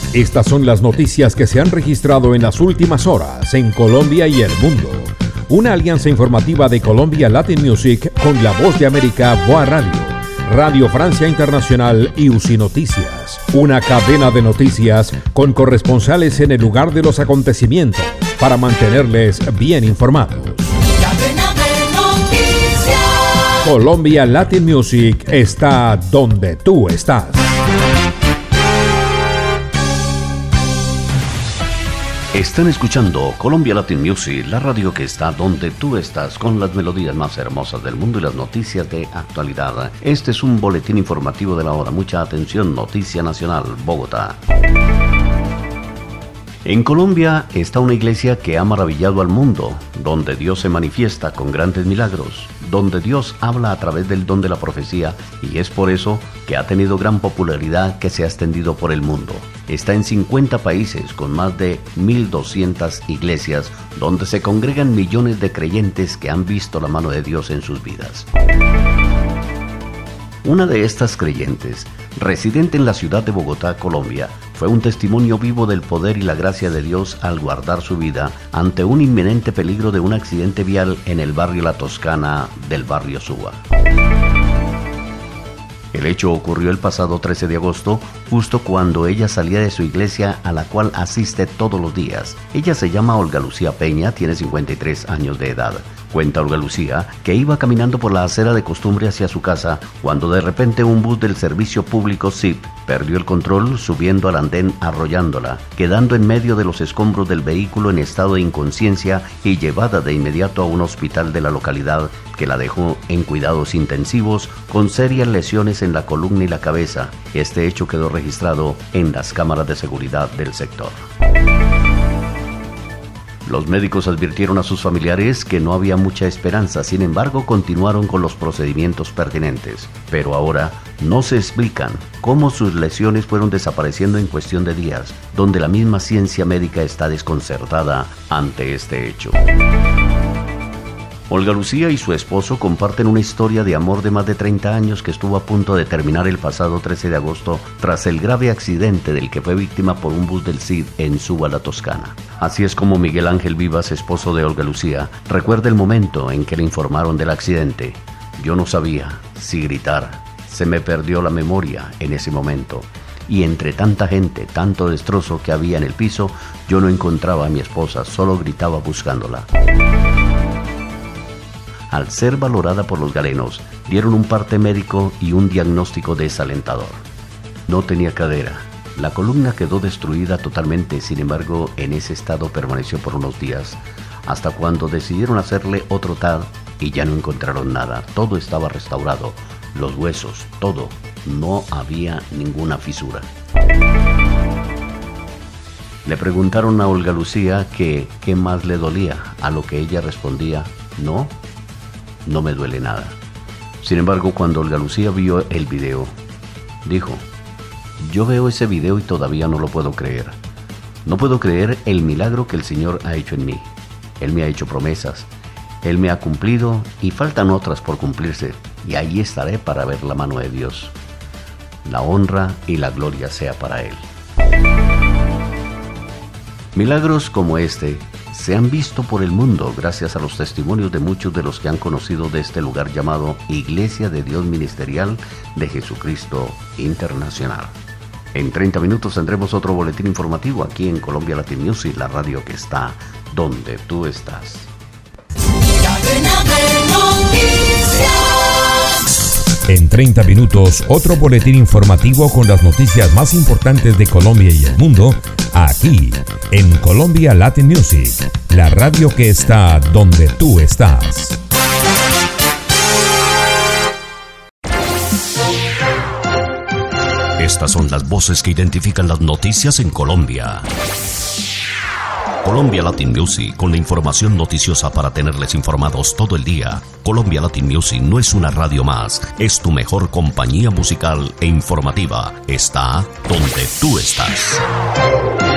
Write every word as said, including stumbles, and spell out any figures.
Estas son las noticias que se han registrado en las últimas horas en Colombia y el mundo. Una alianza informativa de Colombia Latin Music con La Voz de América, Boa Radio, Radio Francia Internacional y U C I Noticias. Una cadena de noticias con corresponsales en el lugar de los acontecimientos para mantenerles bien informados. Cadena de noticias. Colombia Latin Music está donde tú estás. Están escuchando Colombia Latin Music, la radio que está donde tú estás, con las melodías más hermosas del mundo y las noticias de actualidad. Este es un boletín informativo de la hora. Mucha atención, Noticia Nacional, Bogotá. En Colombia está una iglesia que ha maravillado al mundo, donde Dios se manifiesta con grandes milagros, donde Dios habla a través del don de la profecía, y es por eso que ha tenido gran popularidad que se ha extendido por el mundo. Está en cincuenta países con más de mil doscientas iglesias, donde se congregan millones de creyentes que han visto la mano de Dios en sus vidas. Una de estas creyentes, residente en la ciudad de Bogotá, Colombia, fue un testimonio vivo del poder y la gracia de Dios al guardar su vida ante un inminente peligro de un accidente vial en el barrio La Toscana del barrio Suba. El hecho ocurrió el pasado trece de agosto, justo cuando ella salía de su iglesia a la cual asiste todos los días. Ella se llama Olga Lucía Peña, tiene cincuenta y tres años de edad. Cuenta Olga Lucía que iba caminando por la acera de costumbre hacia su casa cuando de repente un bus del servicio público S I P perdió el control subiendo al andén arrollándola, quedando en medio de los escombros del vehículo en estado de inconsciencia y llevada de inmediato a un hospital de la localidad que la dejó en cuidados intensivos con serias lesiones en la columna y la cabeza. Este hecho quedó registrado en las cámaras de seguridad del sector. Los médicos advirtieron a sus familiares que no había mucha esperanza, sin embargo continuaron con los procedimientos pertinentes. Pero ahora no se explican cómo sus lesiones fueron desapareciendo en cuestión de días, donde la misma ciencia médica está desconcertada ante este hecho. Olga Lucía y su esposo comparten una historia de amor de más de treinta años que estuvo a punto de terminar el pasado trece de agosto tras el grave accidente del que fue víctima por un bus del S I D en Suba, La Toscana. Así es como Miguel Ángel Vivas, esposo de Olga Lucía, recuerda el momento en que le informaron del accidente. Yo no sabía si gritar, se me perdió la memoria en ese momento. Y entre tanta gente, tanto destrozo que había en el piso, yo no encontraba a mi esposa, solo gritaba buscándola. Al ser valorada por los galenos, dieron un parte médico y un diagnóstico desalentador. No tenía cadera, la columna quedó destruida totalmente, sin embargo, en ese estado permaneció por unos días, hasta cuando decidieron hacerle otro T A D y ya no encontraron nada, todo estaba restaurado, los huesos, todo, no había ninguna fisura. Le preguntaron a Olga Lucía que qué más le dolía, a lo que ella respondía, no, no me duele nada. Sin embargo, cuando Olga Lucía vio el video, dijo, yo veo ese video y todavía no lo puedo creer. No puedo creer el milagro que el Señor ha hecho en mí. Él me ha hecho promesas, Él me ha cumplido y faltan otras por cumplirse, y ahí estaré para ver la mano de Dios. La honra y la gloria sea para Él. Milagros como este se han visto por el mundo gracias a los testimonios de muchos de los que han conocido de este lugar llamado Iglesia de Dios Ministerial de Jesucristo Internacional. En treinta minutos tendremos otro boletín informativo aquí en Colombia Latin Music, la radio que está donde tú estás. En treinta minutos, otro boletín informativo con las noticias más importantes de Colombia y el mundo, aquí en Colombia Latin Music, la radio que está donde tú estás. Estas son las voces que identifican las noticias en Colombia. Colombia Latin Music, con la información noticiosa para tenerles informados todo el día. Colombia Latin Music no es una radio más, es tu mejor compañía musical e informativa. Está donde tú estás.